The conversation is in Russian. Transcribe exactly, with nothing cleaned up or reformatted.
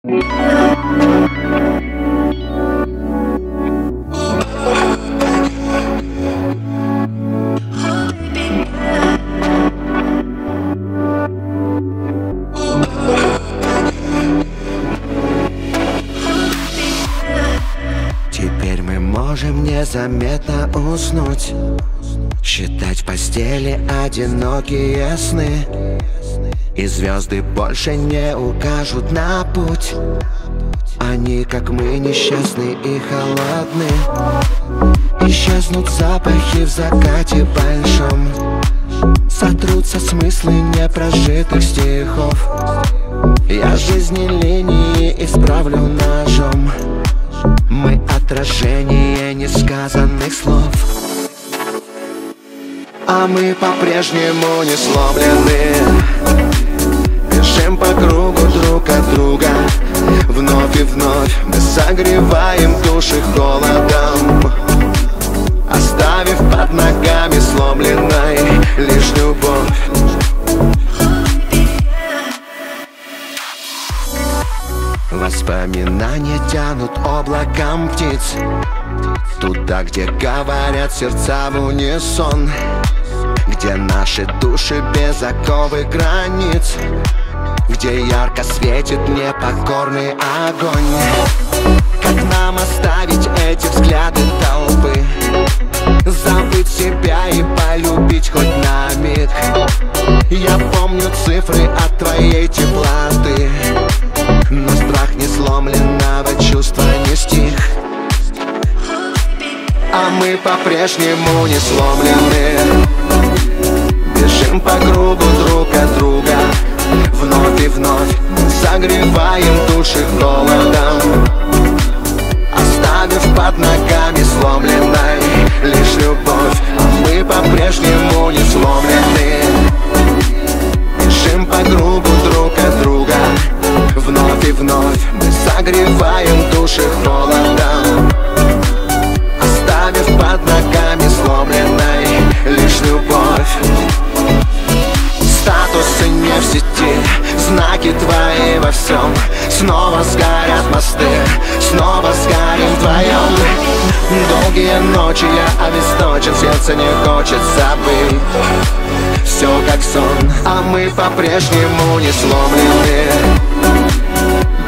Теперь мы можем незаметно уснуть, считать в постели одинокие сны, и звезды больше не укажут на путь. Они, как мы, несчастны и холодны. Исчезнут запахи в закате большом, сотрутся смыслы непрожитых стихов. Я жизни линии исправлю ножом. Мы отражение несказанных слов. А мы по-прежнему не сломлены, бежим по кругу друг от друга. Вновь и вновь мы согреваем души холодом, оставив под ногами сломленной лишь любовь. Воспоминания тянут облаком птиц туда, где говорят сердца в унисон, где наши души без оковы границ, где ярко светит непокорный огонь. Как нам оставить эти взгляды толпы, забыть себя и полюбить хоть на миг? Я помню цифры от твоей теплоты, но страх несломленного чувства не стих. А мы по-прежнему не сломлены, бежим по кругу друг от друга. Вновь и вновь согреваем души холодом, оставив под ногами сломленной лишь любовь. А мы по-прежнему не сломлены, бежим по кругу друг от друга. Вновь и вновь мы согреваем души холодом, оставив под ногами сломленной лишь любовь. Статусы не в сети, знаки твои во всем. Снова сгорят мосты, снова сгорим вдвоем. Долгие ночи я обесточен, сердце не хочет забыть. Все как сон, а мы по-прежнему не сломлены,